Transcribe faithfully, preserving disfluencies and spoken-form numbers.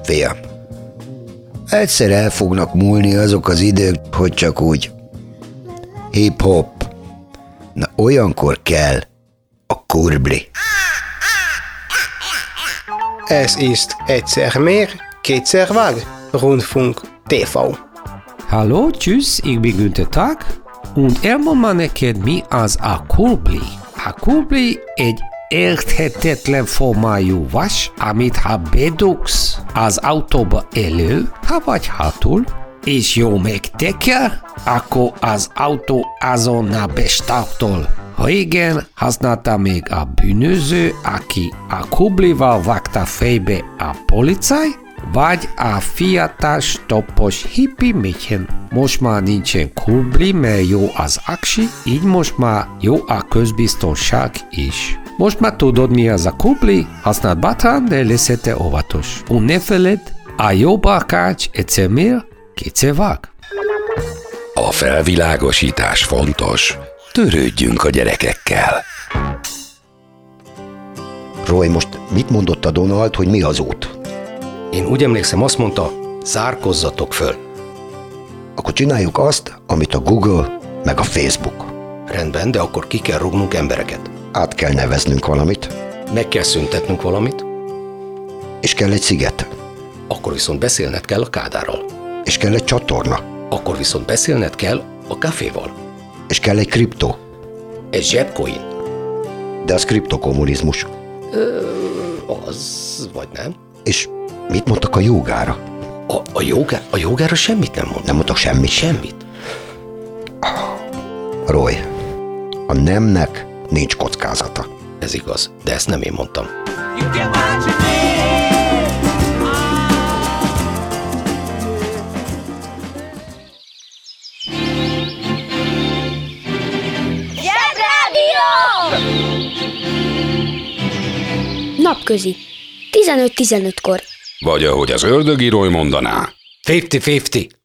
fiam. Egyszer el fognak múlni azok az idők, hogy csak úgy hip-hop. Na olyankor kell a kurbli. Es ist egyszer mehr, kétszer Waag, Rundfunk té vé. Hallo, tschüss, ich bin Günther Tag, und elmond ma neked mi az a kurbli. A kurbli egy érthetetlen formájú vas, amit ha bedugsz az autóba elő, ha vagy hátul, és jó megteker, akkor az autó azonnal bestartol. Régen használta még a bűnöző, aki a kublival vágta fejbe a policaj, vagy a fiatal stoppos hippi méhen. Most már nincsen kubli, mert jó az aksi, így most már jó a közbiztonság is. Most már tudod, mi az a kubli, használd bátran, de leszete óvatos. Und ne feled, a jó barkács egyszer mér, kétszer vág. A felvilágosítás fontos. Törődjünk a gyerekekkel. Roy, most mit mondott a Donald, hogy mi az út? Én úgy emlékszem, azt mondta, zárkozzatok föl. Akkor csináljuk azt, amit a Google meg a Facebook. Rendben, de akkor ki kell rúgnunk embereket. Át kell neveznünk valamit. Meg kell szüntetnünk valamit. És kell egy sziget. Akkor viszont beszélned kell a Kádárral. És kell egy csatorna. Akkor viszont beszélned kell a Caféval. És kell egy kriptó. Egy zsebcoin. De az kriptokommunizmus. Ö, az vagy nem. És mit mondtak a jogára? A, a, jogá, a jogára semmit nem mondtak. Nem mondtak semmit? Semmit. Roy, a nemnek nincs kockázata. Ez igaz, de ezt nem én mondtam. Napközi. tizenöt tizenötkor. Vagy ahogy az ördögi Roy mondaná. ötven ötven.